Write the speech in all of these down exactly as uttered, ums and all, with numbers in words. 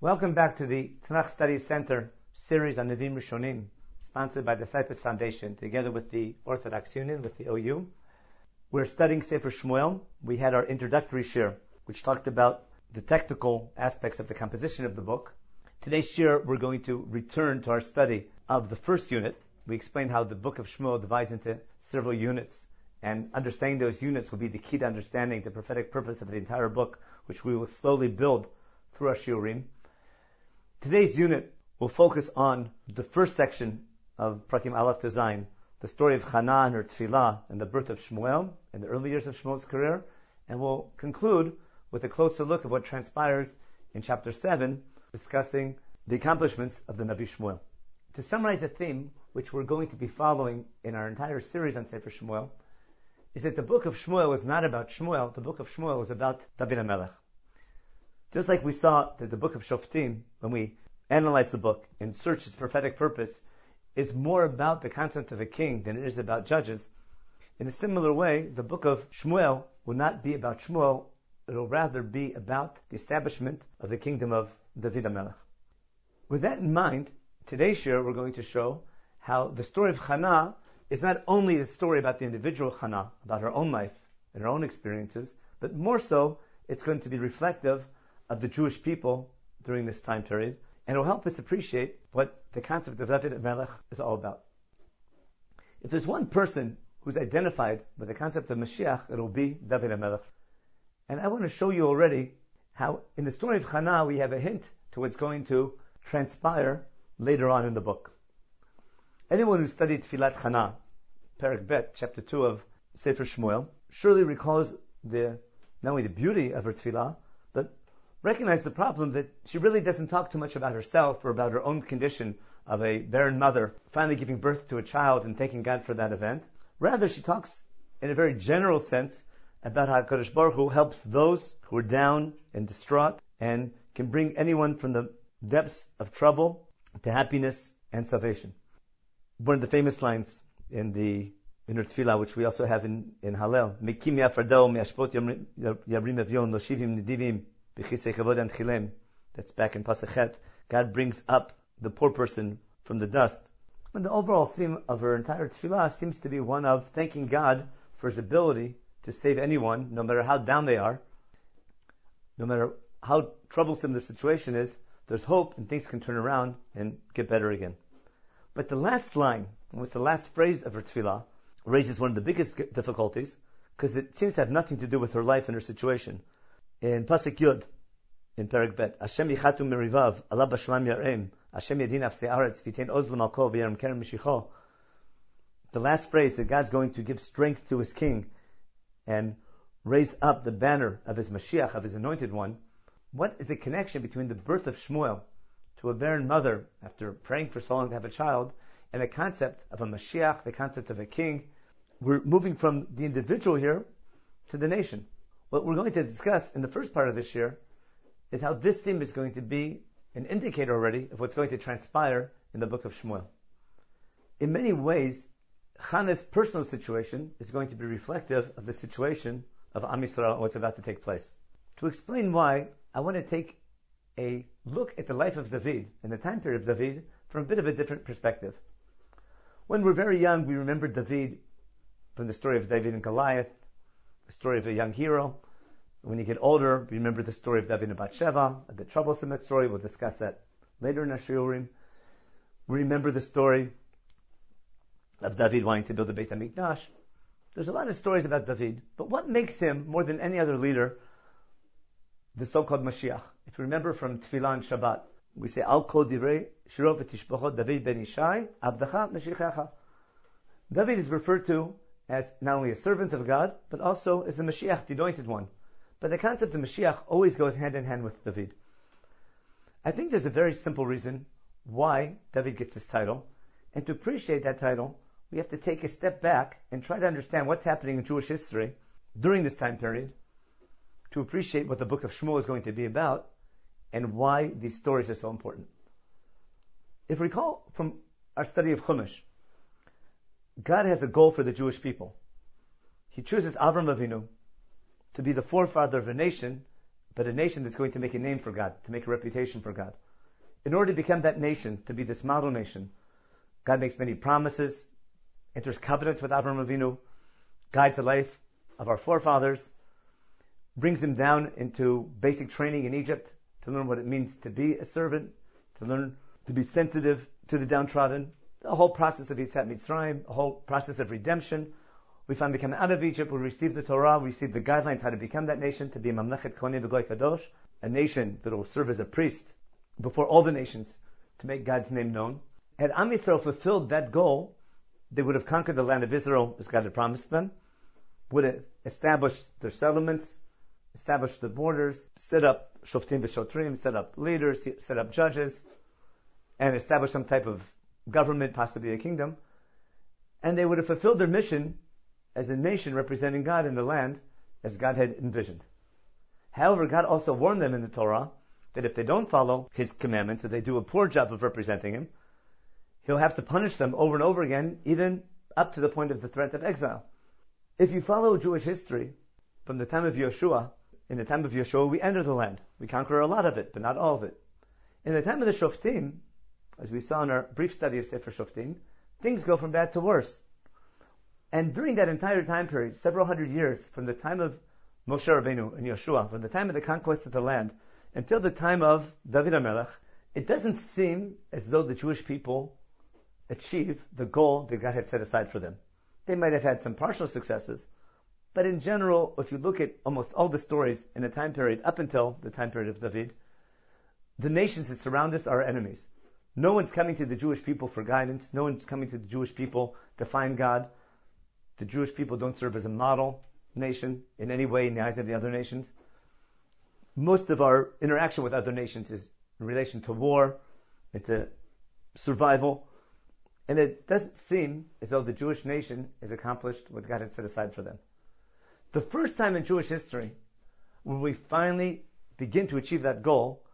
Welcome back to the Tanakh Study Center series on Nevi'im Rishonim, sponsored by the Cyprus Foundation, together with the Orthodox Union, with the O U. We're studying Sefer Shmuel. We had our introductory shir, which talked about the technical aspects of the composition of the book. Today's shir, we're going to return to our study of the first unit. We explained how the book of Shmuel divides into several units, and understanding those units will be the key to understanding the prophetic purpose of the entire book, which we will slowly build through our shiurim. Today's unit will focus on the first section of Prakim Aleph to Zayin, the story of Hannah and her tefillah and the birth of Shmuel in the early years of Shmuel's career, and we'll conclude with a closer look of what transpires in chapter seven, discussing the accomplishments of the Navi Shmuel. To summarize the theme, which we're going to be following in our entire series on Sefer Shmuel, is that the book of Shmuel is not about Shmuel, the book of Shmuel is about David HaMelech. Just like we saw that the book of Shoftim, when we analyze the book and search its prophetic purpose, is more about the concept of a king than it is about judges. In a similar way, the book of Shmuel will not be about Shmuel, it will rather be about the establishment of the kingdom of David HaMelech. With that in mind, today's year we're going to show how the story of Hannah is not only a story about the individual Hannah, about her own life and her own experiences, but more so, it's going to be reflective of the Jewish people during this time period, and it will help us appreciate what the concept of David HaMelech is all about. If there's one person who's identified with the concept of Mashiach, it will be David HaMelech. And I want to show you already how in the story of Hannah we have a hint to what's going to transpire later on in the book. Anyone who studied Tfilat Hannah, Perek Bet, chapter two of Sefer Shmuel, surely recalls the not only the beauty of her tefillah, but recognize the problem that she really doesn't talk too much about herself or about her own condition of a barren mother finally giving birth to a child and thanking God for that event. Rather, she talks in a very general sense about how HaKadosh Baruch Hu helps those who are down and distraught and can bring anyone from the depths of trouble to happiness and salvation. One of the famous lines in the in her tefillah, which we also have in, in Hallel, Mekim yafardao me'ashpot yabrim avyon loshivim nidivim that's back in Pasachet. God brings up the poor person from the dust. And the overall theme of her entire tefillah seems to be one of thanking God for His ability to save anyone, no matter how down they are, no matter how troublesome the situation is. There's hope, and things can turn around and get better again. But the last line, almost the last phrase of her tefillah, raises one of the biggest difficulties, because it seems to have nothing to do with her life and her situation. In Pasuk Yud, in Perek Bet, Hashem yichatu merivav, Allah b'shlam yar'em, Hashem yadin afsei aretz, v'itein oz l'malko, v'yaram kerem mishicho. The last phrase, that God's going to give strength to His king and raise up the banner of His Mashiach, of His anointed one. What is the connection between the birth of Shmuel to a barren mother after praying for so long to have a child, and the concept of a Mashiach, the concept of a king? We're moving from the individual here to the nation. What we're going to discuss in the first part of this year is how this theme is going to be an indicator already of what's going to transpire in the book of Shmuel. In many ways, Hannah's personal situation is going to be reflective of the situation of Am Yisrael and what's about to take place. To explain why, I want to take a look at the life of David and the time period of David from a bit of a different perspective. When we're very young, we remember David from the story of David and Goliath, the story of a young hero. When you get older, remember the story of David and Bathsheba, a bit troublesome that story. We'll discuss that later in our shiurim. We remember the story of David wanting to build the Beit HaMikdash. There's a lot of stories about David, but what makes him, more than any other leader, the so-called Mashiach? If you remember from Tefillah and Shabbat, we say, Al kol divrei shiro v'tishbachot David ben Ishai, Abdacha Mashiachecha. David is referred to as not only a servant of God, but also as the Mashiach, the anointed one. But the concept of Mashiach always goes hand in hand with David. I think there's a very simple reason why David gets this title. And to appreciate that title, we have to take a step back and try to understand what's happening in Jewish history during this time period, to appreciate what the book of Shmuel is going to be about and why these stories are so important. If we recall from our study of Chumash, God has a goal for the Jewish people. He chooses Avram Avinu to be the forefather of a nation but a nation that's going to make a name for God, to make a reputation for God. In order to become that nation, to be this model nation, God makes many promises, enters covenants with Avraham Avinu, guides the life of our forefathers, brings him down into basic training in Egypt to learn what it means to be a servant, to learn to be sensitive to the downtrodden, the whole process of Yitzhak Mitzrayim, the whole process of redemption. We finally come out of Egypt, we receive the Torah, we receive the guidelines how to become that nation, to be a Mamlechet Kohanim V'Goy Kadosh, a nation that will serve as a priest before all the nations to make God's name known. Had Am Yisrael fulfilled that goal, they would have conquered the land of Israel as God had promised them, would have established their settlements, established the borders, set up Shoftim V'Shotrim, set up leaders, set up judges, and established some type of government, possibly a kingdom, and they would have fulfilled their mission as a nation representing God in the land as God had envisioned. However, God also warned them in the Torah that if they don't follow His commandments, if they do a poor job of representing Him, He'll have to punish them over and over again, even up to the point of the threat of exile. If you follow Jewish history, from the time of Yeshua, in the time of Yeshua, we enter the land. We conquer a lot of it, but not all of it. In the time of the Shoftim, as we saw in our brief study of Sefer Shoftim, things go from bad to worse. And during that entire time period, several hundred years, from the time of Moshe Rabbeinu and Yeshua, from the time of the conquest of the land, until the time of David HaMelech, it doesn't seem as though the Jewish people achieve the goal that God had set aside for them. They might have had some partial successes, but in general, if you look at almost all the stories in the time period up until the time period of David, the nations that surround us are enemies. No one's coming to the Jewish people for guidance. No one's coming to the Jewish people to find God. The Jewish people don't serve as a model nation in any way in the eyes of the other nations. Most of our interaction with other nations is in relation to war, and to survival. And it doesn't seem as though the Jewish nation has accomplished what God had set aside for them. The first time in Jewish history when we finally begin to achieve that goal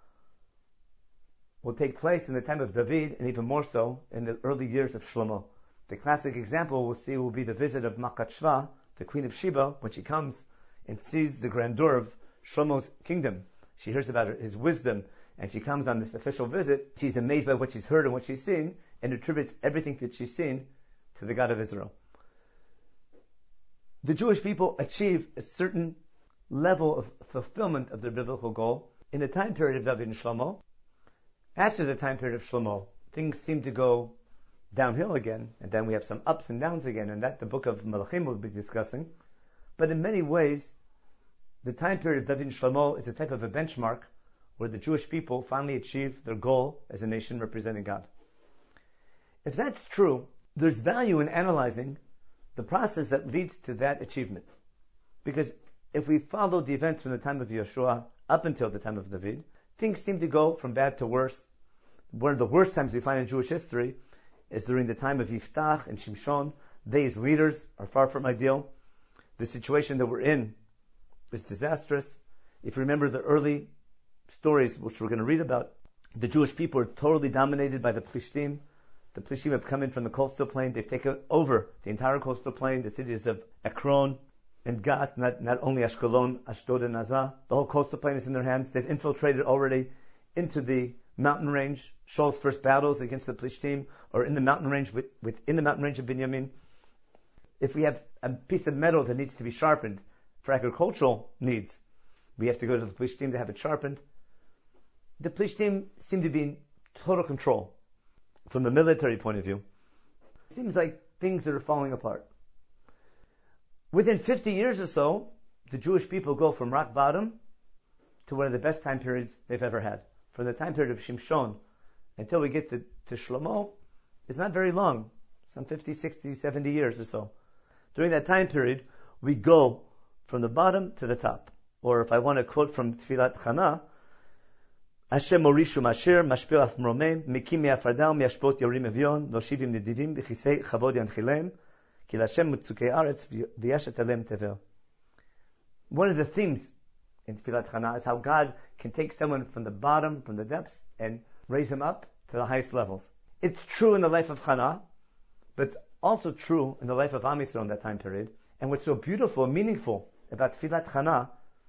will take place in the time of David, and even more so in the early years of Shlomo. The classic example we'll see will be the visit of Malkat Shva, the queen of Sheba, when she comes and sees the grandeur of Shlomo's kingdom. She hears about his wisdom, and she comes on this official visit. She's amazed by what she's heard and what she's seen, and attributes everything that she's seen to the God of Israel. The Jewish people achieve a certain level of fulfillment of their biblical goal in the time period of David and Shlomo. After the time period of Shlomo, things seem to go downhill again, and then we have some ups and downs again, and that the book of Malachim will be discussing. But in many ways, the time period of David and Shlomo is a type of a benchmark where the Jewish people finally achieve their goal as a nation representing God. If that's true, there's value in analyzing the process that leads to that achievement. Because if we follow the events from the time of Yeshua up until the time of David, things seem to go from bad to worse. One of the worst times we find in Jewish history is during the time of Yiftach and Shimshon. They as leaders are far from ideal. The situation that we're in is disastrous. If you remember the early stories which we're going to read about, the Jewish people are totally dominated by the Plishtim. The Plishtim have come in from the coastal plain. They've taken over the entire coastal plain, the cities of Ekron and Gat, not, not only Ashkelon, Ashdod and Azah. The whole coastal plain is in their hands. They've infiltrated already into the mountain range. Shaul's first battles against the Plishtim are in the mountain range, with, within the mountain range of Binyamin. If we have a piece of metal that needs to be sharpened for agricultural needs, we have to go to the Plishtim to have it sharpened. The Plishtim seem to be in total control from the military point of view. It seems like things that are falling apart. Within fifty years or so, the Jewish people go from rock bottom to one of the best time periods they've ever had. From the time period of Shimshon until we get to, to Shlomo, it's not very long, some fifty, sixty, seventy years or so. During that time period, we go from the bottom to the top. Or if I want to quote from Tfilat Chana, Hashem morishu masher, mashpil af mromem, mikim me'afradam, me'ashpot yorim evion, noshivim nedivim, b'chisei chavod yanchilem, ki Hashem mutzukei aretz, v'yashet alem tevel. One of the themes in Tfilat Chana is how God can take someone from the bottom, from the depths, and raise him up to the highest levels. It's true in the life of Chana, but it's also true in the life of Am Yisrael in that time period. And what's so beautiful and meaningful about Tfilat Chana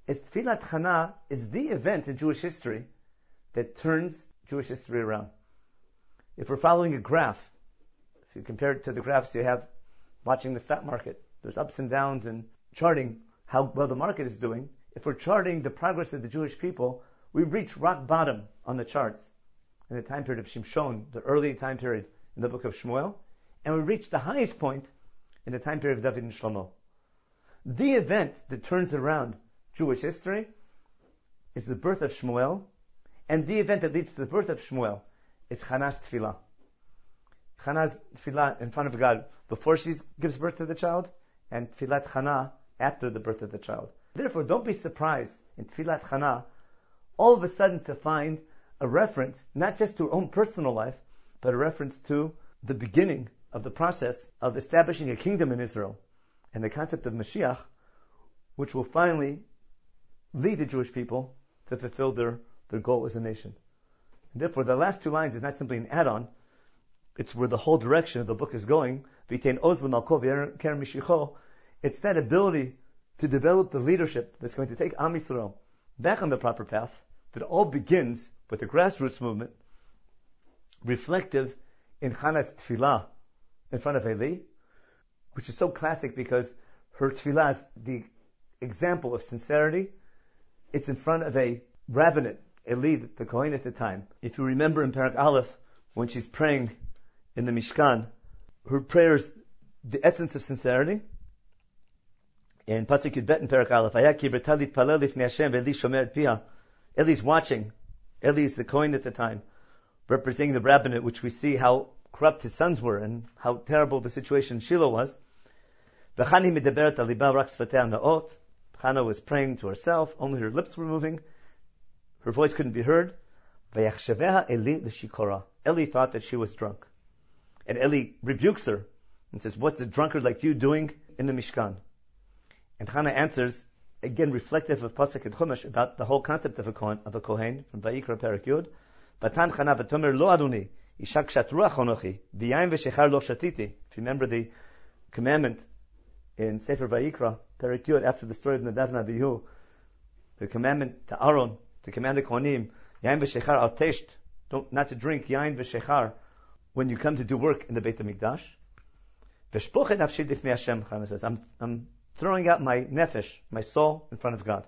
is Tfilat Chana is the event in Jewish history that turns Jewish history around. If we're following a graph, if you compare it to the graphs you have watching the stock market, there's ups and downs and charting how well the market is doing. If we're charting the progress of the Jewish people, we reach rock bottom on the charts in the time period of Shimshon, the early time period in the book of Shmuel, and we reach the highest point in the time period of David and Shlomo. The event that turns around Jewish history is the birth of Shmuel, and the event that leads to the birth of Shmuel is Chana's Tefillah. Chana's Tefillah in front of God before she gives birth to the child, and Tfilat Chana after the birth of the child. Therefore, don't be surprised in Tfilat Chana all of a sudden to find a reference, not just to her own personal life, but a reference to the beginning of the process of establishing a kingdom in Israel, and the concept of Mashiach, which will finally lead the Jewish people to fulfill their, their goal as a nation. And therefore, the last two lines is not simply an add-on, it's where the whole direction of the book is going. V'itein oz l'malko v'keren mishicho. It's that ability to develop the leadership that's going to take Am Yisrael back on the proper path, that all begins with the grassroots movement, reflective in Chana's tefillah in front of Eli, which is so classic because her tefillah is the example of sincerity. It's in front of a rabbinate, Eli, the Kohen at the time. If you remember in Parak Aleph, when she's praying in the Mishkan, her prayers, the essence of sincerity. In Pasuk Yud Bet in Parak Aleph, Ayaki b'talit palel lifnei Hashem ve'Eli shomer et pia. Eli's watching. Eli is the Kohen at the time, representing the rabbinate, which we see how corrupt his sons were and how terrible the situation in Shiloh was. V'chani medaberet al liba rak sfatei naot. Chana was praying to herself, only her lips were moving. Her voice couldn't be heard. V'yachshaveha Eli l'shikora. Eli thought that she was drunk. And Eli rebukes her and says, what's a drunkard like you doing in the Mishkan? And Chana answers, again reflective of Pasuk and Chumash, about the whole concept of a Kohen, of a Kohen from Vayikra Perak Yud. Batan Chana v'tomer lo adoni, isha kshat ruach onochi, v'yayin v'shechar lo shatiti. If you remember the commandment in Sefer Vayikra Perak Yud, after the story of Nadav and Abihu, the commandment to Aaron, to command the Kohanim, yayin v'shechar al tesht, don't, not to drink yayin v'shechar, when you come to do work in the Beit HaMikdash. V'shpochet nafshi difnei Hashem, Chana says, I'm, I'm throwing out my nefesh, my soul, in front of God.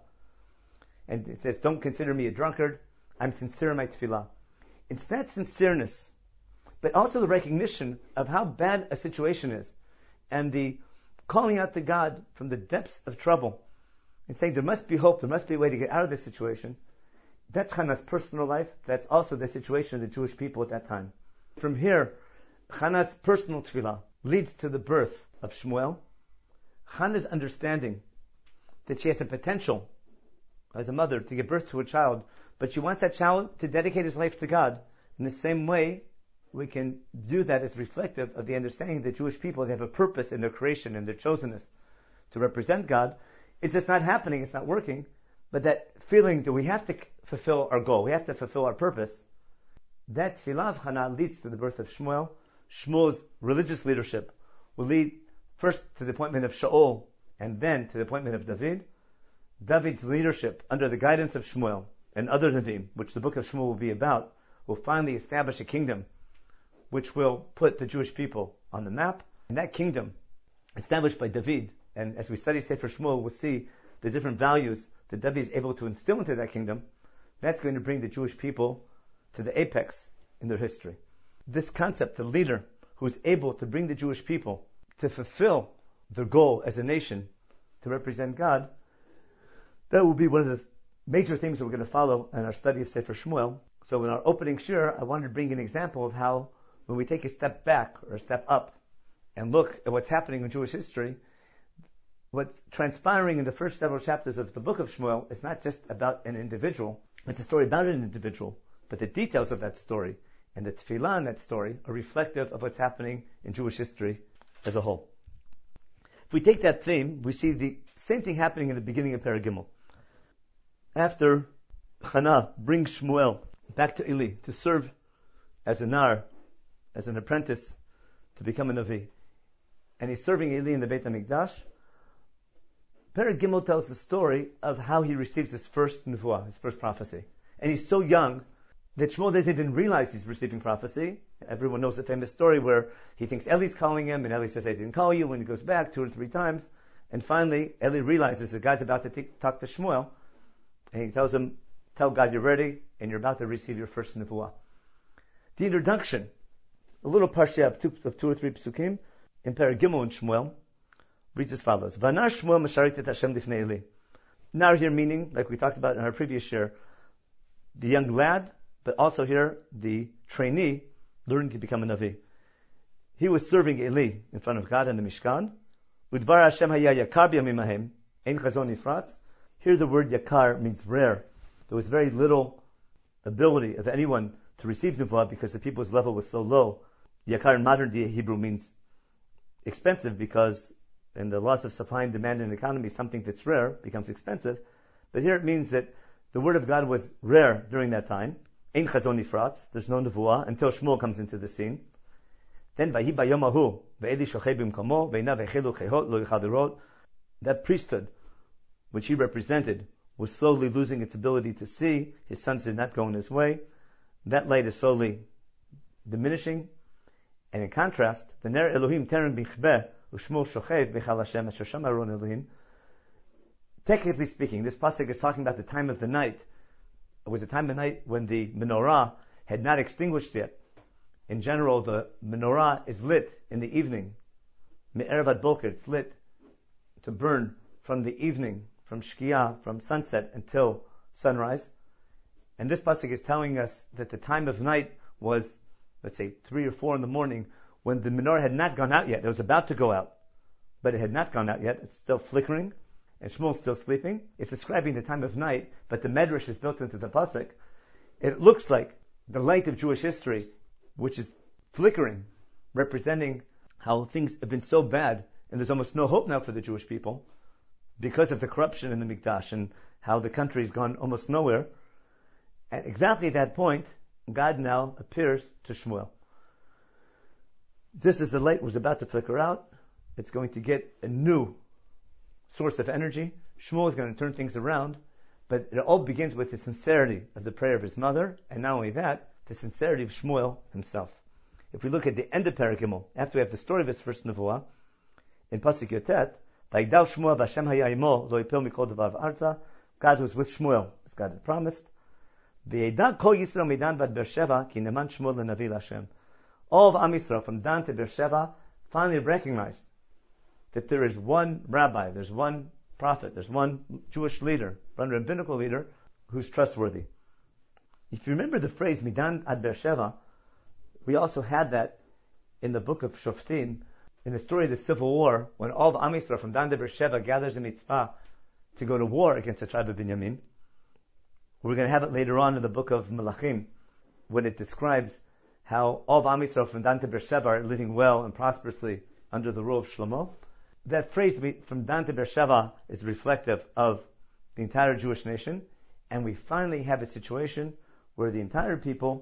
And it says, don't consider me a drunkard, I'm sincere in my tefillah. It's that sincereness, but also the recognition of how bad a situation is, and the calling out to God from the depths of trouble, and saying there must be hope, there must be a way to get out of this situation. That's Chana's personal life, that's also the situation of the Jewish people at that time. From here, Chana's personal tefillah leads to the birth of Shmuel. Chana's understanding that she has a potential as a mother to give birth to a child, but she wants that child to dedicate his life to God. In the same way, we can do that as reflective of the understanding that Jewish people, they have a purpose in their creation and their chosenness to represent God. It's just not happening, it's not working, but that feeling that we have to fulfill our goal, we have to fulfill our purpose, that tefillah of Chana leads to the birth of Shmuel. Shmuel's religious leadership will lead first to the appointment of Shaul, and then to the appointment of David. David's leadership, under the guidance of Shmuel and other Nevi'im, which the book of Shmuel will be about, will finally establish a kingdom which will put the Jewish people on the map. And that kingdom, established by David, and as we study Sefer Shmuel, we'll see the different values that David is able to instill into that kingdom. That's going to bring the Jewish people to the apex in their history. This concept, the leader who is able to bring the Jewish people to fulfill their goal as a nation, to represent God, that will be one of the major themes that we're going to follow in our study of Sefer Shmuel. So in our opening shir, I wanted to bring an example of how, when we take a step back or a step up and look at what's happening in Jewish history, what's transpiring in the first several chapters of the book of Shmuel is not just about an individual. It's a story about an individual, but the details of that story and the tefillah in that story are reflective of what's happening in Jewish history as a whole. If we take that theme, we see the same thing happening in the beginning of Perek Gimel. After Chana brings Shmuel back to Eli to serve as a nar, as an apprentice, to become a Navi, and he's serving Eli in the Beit HaMikdash, Perek Gimel tells the story of how he receives his first nevuah, his first prophecy. And he's so young that Shmuel doesn't even realize he's receiving prophecy. Everyone knows the famous story where he thinks Eli's calling him, and Eli says, I didn't call you, when he goes back two or three times. And finally, Eli realizes the guy's about to t- talk to Shmuel, and he tells him, tell God you're ready, and you're about to receive your first nevuah. The introduction, a little parsha of two, of two or three psukim, in Perek Gimel and Shmuel, reads as follows. Vanar Shmuel Masharit et Hashem lifnei Eli. Nar here meaning, like we talked about in our previous year, the young lad, but also here, the trainee, learning to become a Navi. He was serving Eli in front of God in the Mishkan. Udvar Hashem haya yakar b'yamim hahem, ein chazon nifratz. Here the word yakar means rare. There was very little ability of anyone to receive Nevuah because the people's level was so low. Yakar in modern day Hebrew means expensive because in the laws of supply and demand in an economy, something that's rare becomes expensive. But here it means that the word of God was rare during that time. Ein chazon nifratz. There's no nevuah until Shmuel comes into the scene. Then vahi bayom hahu ve'eli shochei b'mkomo ve'inav echelu chehot lo yichal lirot. That priesthood, which he represented, was slowly losing its ability to see. His sons did not go in his way. That light is slowly diminishing. And in contrast, the ner Elohim terem b'chbeh u'shmuel shochev b'chal Hashem asher shama aron Elohim. Technically speaking, this pasuk is talking about the time of the night. It was a time of night when the menorah had not extinguished yet. In general, the menorah is lit in the evening. Me'erev ad boker, it's lit to burn from the evening, from shkia, from sunset until sunrise. And this pasuk is telling us that the time of night was, let's say, three or four in the morning, when the menorah had not gone out yet. It was about to go out, but it had not gone out yet. It's still flickering. And Shmuel's still sleeping. It's describing the time of night, but the medrash is built into the pasuk. It looks like the light of Jewish history, which is flickering, representing how things have been so bad, and there's almost no hope now for the Jewish people, because of the corruption in the Mikdash, and how the country has gone almost nowhere. At exactly that point, God now appears to Shmuel. Just as the light was about to flicker out, it's going to get a new source of energy. Shmuel is going to turn things around, but it all begins with the sincerity of the prayer of his mother, and not only that, the sincerity of Shmuel himself. If we look at the end of Perek Gimel, after we have the story of his first nevuah, in Pasuk Yotet, Vayigdal Shmuel v'Hashem haya imo lo yipil mikol devav arza. God was with Shmuel, as God had promised. V'yedad kol Yisrael midan vad Beersheva ki neman Shmuel lenavi Hashem. All of Am Yisrael, from Dan to Beersheva, finally recognized that there is one rabbi, there's one prophet, there's one Jewish leader, one rabbinical leader, who's trustworthy. If you remember the phrase Midan ad Beersheva, we also had that in the book of Shoftim, in the story of the civil war, when all of Am Yisrael from Dan to Beersheva gathers in Mitzvah to go to war against the tribe of Binyamin. We're going to have it later on in the book of Melachim, when it describes how all of Am Yisrael from Dan to Beersheva are living well and prosperously under the rule of Shlomo. That phrase from Dan to Beersheva is reflective of the entire Jewish nation, and we finally have a situation where the entire people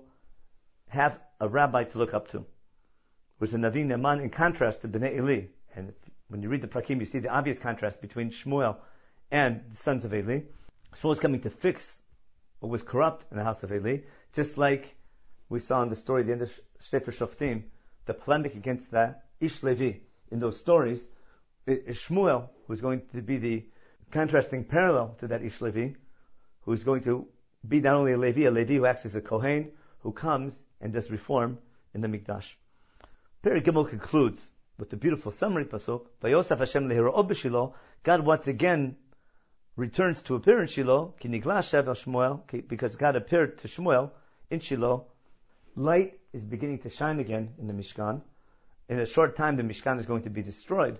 have a rabbi to look up to. Whereas the Navi Neman, in contrast to Bnei Eli, and if, when you read the Prakim, you see the obvious contrast between Shmuel and the sons of Eli. Shmuel is coming to fix what was corrupt in the house of Eli, just like we saw in the story at the end of Sefer Shoftim, the polemic against the Ish Levi. In those stories, it is Shmuel who's going to be the contrasting parallel to that Ish Levi, who's going to be not only a Levi, a Levi who acts as a Kohen, who comes and does reform in the Mikdash. Perek Gimel concludes with the beautiful summary pasuk, Vayosaf Hashem lehiro'o b'Shilo. God once again returns to appear in Shiloh, ki nigla Hashem el Shmuel, because God appeared to Shmuel in Shiloh. Light is beginning to shine again in the Mishkan. In a short time, the Mishkan is going to be destroyed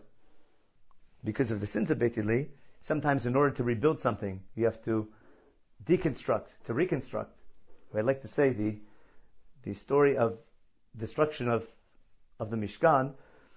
because of the sins of Beit Eli. Sometimes in order to rebuild something, you have to deconstruct, to reconstruct. I like to say the the story of destruction of, of the Mishkan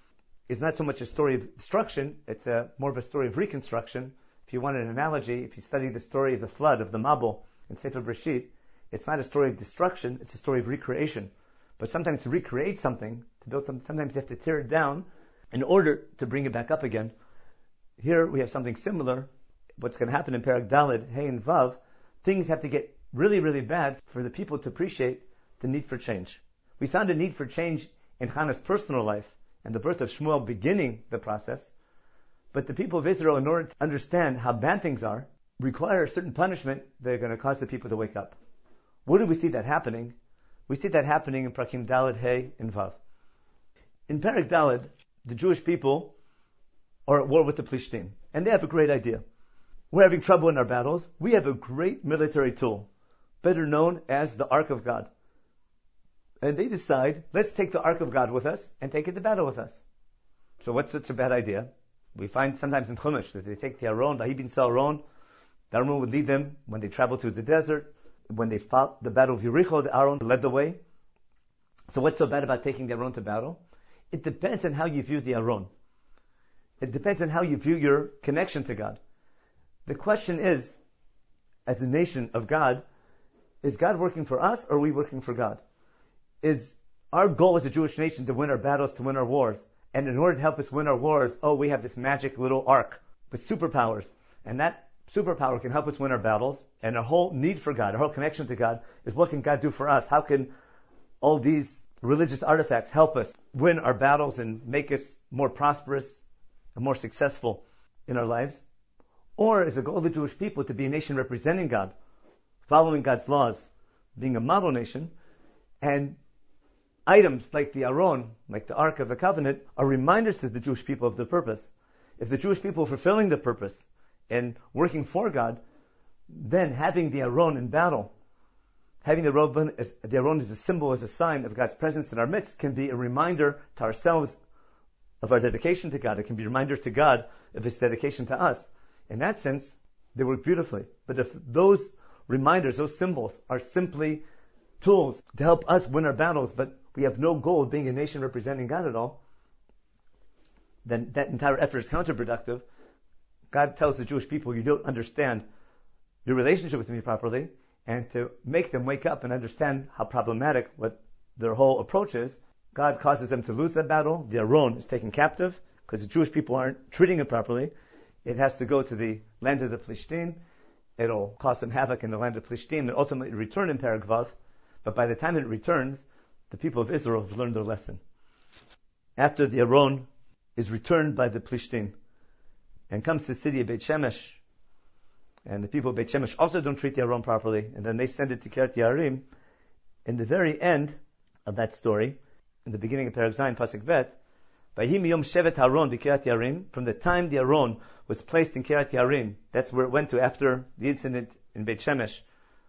is not so much a story of destruction, it's a, more of a story of reconstruction. If you want an analogy, if you study the story of the flood, of the Mabul in Sefer Breshit, it's not a story of destruction, it's a story of recreation. But sometimes to recreate something, to build something, sometimes you have to tear it down in order to bring it back up again. here we have something similar. What's going to happen in Perek Daled, Hey and Vav, things have to get really, really bad for the people to appreciate the need for change. We found a need for change in Hannah's personal life and the birth of Shmuel beginning the process. But the people of Israel, in order to understand how bad things are, require a certain punishment that are going to cause the people to wake up. Where do we see that happening? We see that happening in Prakim Daled, Hey, and Vav. In Perek Daled, the Jewish people are at war with the Plishtim, and they have a great idea. We're having trouble in our battles. We have a great military tool, better known as the Ark of God. And they decide, let's take the Ark of God with us and take it to battle with us. So what's such a bad idea? We find sometimes in Chumash that they take the Aron, the Ibn Aron, the Aron would lead them when they traveled through the desert. When they fought the battle of Yericho, the Aron led the way. So what's so bad about taking the Aron to battle? It depends on how you view the Aron. It depends on how you view your connection to God. The question is, as a nation of God, is God working for us or are we working for God? Is our goal as a Jewish nation to win our battles, to win our wars? And in order to help us win our wars, oh, we have this magic little ark with superpowers. And that superpower can help us win our battles. And our whole need for God, our whole connection to God, is what can God do for us? How can all these religious artifacts help us win our battles and make us more prosperous and more successful in our lives? Or is the goal of the Jewish people to be a nation representing God, following God's laws, being a model nation, and items like the Aron, like the Ark of the Covenant, are reminders to the Jewish people of the purpose. If the Jewish people are fulfilling the purpose and working for God, then having the Aron in battle, having the Aron, the Aron as a symbol, as a sign of God's presence in our midst, can be a reminder to ourselves of our dedication to God. It can be a reminder to God of His dedication to us. In that sense, they work beautifully. But if those reminders, those symbols, are simply tools to help us win our battles, but we have no goal of being a nation representing God at all, then that entire effort is counterproductive. God tells the Jewish people, you don't understand your relationship with me properly, and to make them wake up and understand how problematic what their whole approach is, God causes them to lose that battle. The Aron is taken captive because the Jewish people aren't treating it properly. It has to go to the land of the Plishtim. It'll cause some havoc in the land of Plishtim and ultimately return in Perek Vav. But by the time it returns, the people of Israel have learned their lesson. After the Aron is returned by the Plishtim and comes to the city of Beit Shemesh, and the people of Beit Shemesh also don't treat the Aron properly, and then they send it to Kiryat Yearim, in the very end of that story, in the beginning of Perek Zayin, Pasuk Bet, Vayhi miyom shevet Aron b'Kiryat Yearim, from the time the Aron was placed in Kiryat Yearim, that's where it went to after the incident in Beit Shemesh,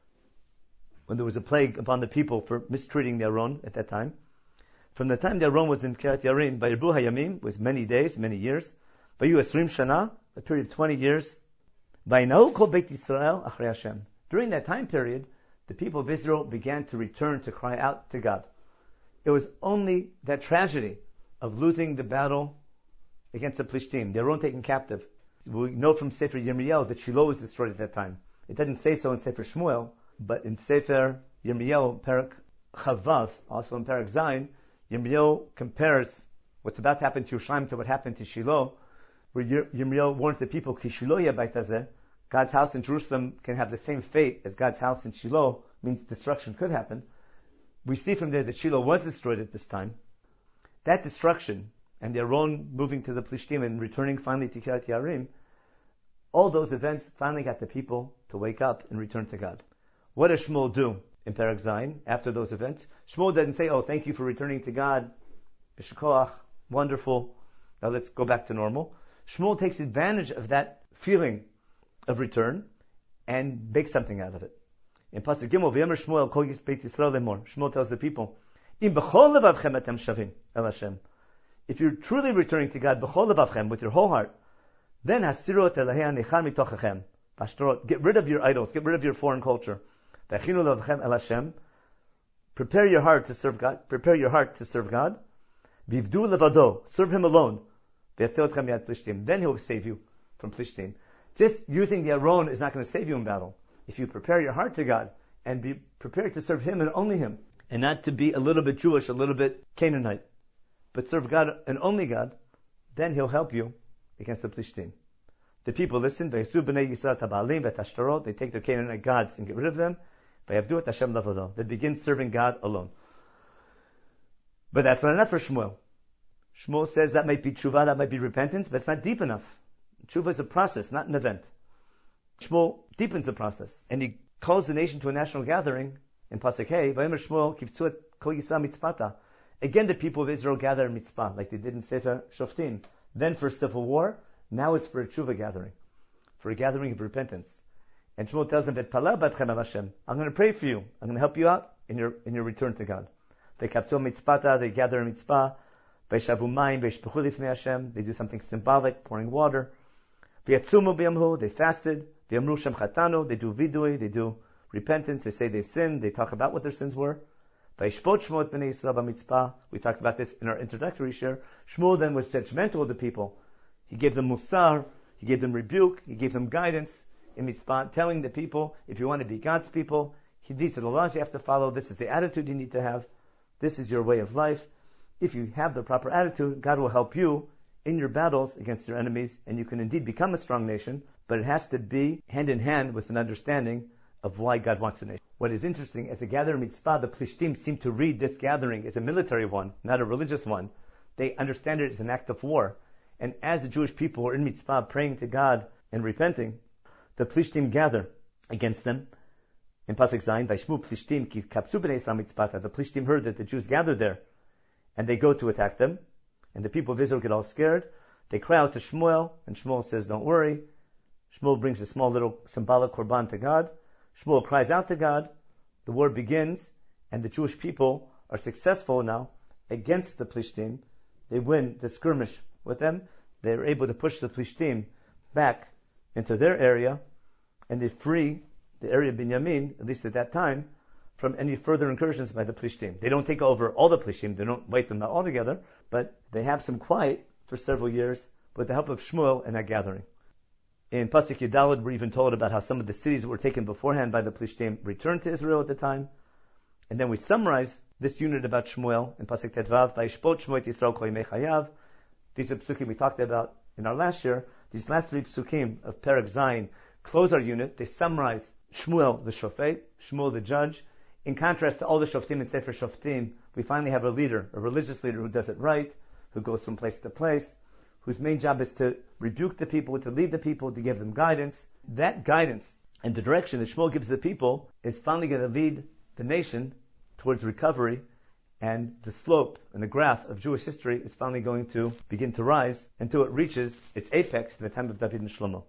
when there was a plague upon the people for mistreating the Aron at that time. From the time the Aron was in Kiryat Yearim, Vayirbu hayamim, was many days, many years. Vayu esrim shana, a period of twenty years. Vayinahu kol Beit Yisrael achrei Hashem. During that time period, the people of Israel began to return to cry out to God. It was only that tragedy of losing the battle against the Plishtim, the Aron taken captive. We know from Sefer Yirmiyahu that Shiloh was destroyed at that time. It doesn't say so in Sefer Shmuel, but in Sefer Yirmiyahu, Perek Chavav, also in Perek Zayin, Yirmiyahu compares what's about to happen to Yerushalayim to what happened to Shiloh, where Yirmiyahu warns the people, Ki Shiloh yeh bait hazeh, God's house in Jerusalem can have the same fate as God's house in Shiloh, means destruction could happen. We see from there that Shiloh was destroyed at this time. That destruction, and the Aron moving to the Plishtim and returning finally to Kiryat Yearim, all those events finally got the people to wake up and return to God. What does Shmuel do in Perek Zayin after those events? Shmuel doesn't say, oh, thank you for returning to God, B'Shekoach, wonderful, now let's go back to normal. Shmuel takes advantage of that feeling of return and makes something out of it. In Pasuk Gimel, V'yemer Shmuel kol yis Beit Yisrael lemor, Shmuel tells the people, Im b'chol levavchem atem shavim el Hashem. If you're truly returning to God, b'chol levavchem, with your whole heart, then hasirot elahei nechar mitochachem, Pashtorot, get rid of your idols, get rid of your foreign culture. V'achinu levavchem el Hashem. Prepare your heart to serve God. Prepare your heart to serve God. Vivdu levado, serve Him alone. V'yatzeh otchem miyad Plishtim. Then He will save you from Plishtim. Just using the Aron is not going to save you in battle. If you prepare your heart to God and be prepared to serve Him and only Him, and not to be a little bit Jewish, a little bit Canaanite, but serve God and only God, then He'll help you against the Plishtim. The people listen. They take their Canaanite gods and get rid of them. They begin serving God alone. But that's not enough for Shmuel. Shmuel says that might be tshuva, that might be repentance, but it's not deep enough. Tshuva is a process, not an event. Shmuel deepens the process, and he calls the nation to a national gathering in Pasuk Hey. Again, the people of Israel gather in Mitzpah, like they did in Sefer Shoftim. Then for civil war, now it's for a tshuva gathering, for a gathering of repentance. And Shmuel tells them that I'm going to pray for you. I'm going to help you out in your in your return to God. They kapso mitzpata, they gather in Mitzpah. They do something symbolic, pouring water. They fasted. They do vidui, they do repentance. They say they sinned. They talk about what their sins were. We talked about this in our introductory share. Shmuel then was judgmental of the people. He gave them musar, he gave them rebuke, he gave them guidance in Mitzpah, telling the people, if you want to be God's people, these are the laws you have to follow, this is the attitude you need to have, this is your way of life. If you have the proper attitude, God will help you in your battles against your enemies, and you can indeed become a strong nation, but it has to be hand in hand with an understanding of why God wants a nation. What is interesting, as a gathering Mitzpah, the Plishtim seem to read this gathering as a military one, not a religious one. They understand it as an act of war. And as the Jewish people were in Mitzpah praying to God and repenting, the Plishtim gather against them. In Pasuk Zayin, Vayishmu Plishtim ki kapsu b'nei Yisrael Mitzpah. The Plishtim heard that the Jews gathered there, and they go to attack them. And the people of Israel get all scared. They cry out to Shmuel, and Shmuel says, don't worry. Shmuel brings a small little symbolic korban to God. Shmuel cries out to God. The war begins, and the Jewish people are successful now against the Plishtim. They win the skirmish with them. They're able to push the Plishtim back into their area, and they free the area of Binyamin, at least at that time, from any further incursions by the Plishtim. They don't take over all the Plishtim, they don't wipe them out altogether, but they have some quiet for several years with the help of Shmuel and that gathering. In Pasuk Yudalad, we're even told about how some of the cities that were taken beforehand by the Plishtim returned to Israel at the time. And then we summarize this unit about Shmuel in Pasuk Tetvav, Vayishpot Shmuel et Yisrael kol yimei chayav. These are psukim we talked about in our last year. These last three psukim of Perek Zayin close our unit. They summarize Shmuel the Shofet, Shmuel the judge. In contrast to all the Shoftim in Sefer Shoftim, we finally have a leader, a religious leader who does it right, who goes from place to place, whose main job is to rebuke the people, to lead the people, to give them guidance. That guidance and the direction that Shmuel gives the people is finally going to lead the nation towards recovery, and the slope and the graph of Jewish history is finally going to begin to rise until it reaches its apex in the time of David and Shlomo.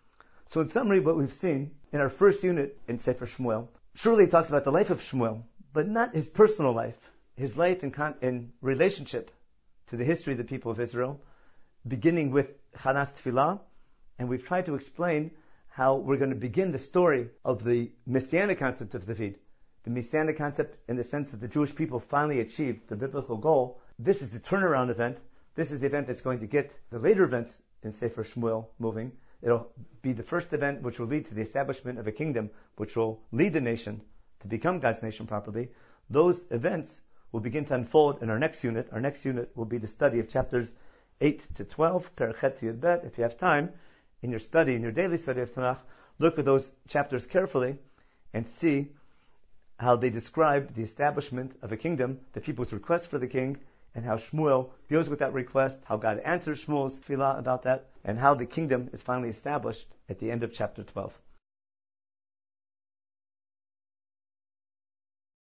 So in summary, what we've seen in our first unit in Sefer Shmuel, surely it talks about the life of Shmuel, but not his personal life, his life in, con- in relationship to the history of the people of Israel, beginning with Chanas Tefillah, and we've tried to explain how we're going to begin the story of the Messianic concept of David. The Messianic concept in the sense that the Jewish people finally achieved the biblical goal. This is the turnaround event. This is the event that's going to get the later events in Sefer Shmuel moving. It'll be the first event which will lead to the establishment of a kingdom which will lead the nation to become God's nation properly. Those events will begin to unfold in our next unit. Our next unit will be the study of chapters eight to twelve, Perchet Yud Bet. If you have time in your study, in your daily study of Tanakh, look at those chapters carefully and see how they describe the establishment of a kingdom, the people's request for the king, and how Shmuel deals with that request, how God answers Shmuel's tefillah about that, and how the kingdom is finally established at the end of chapter twelve.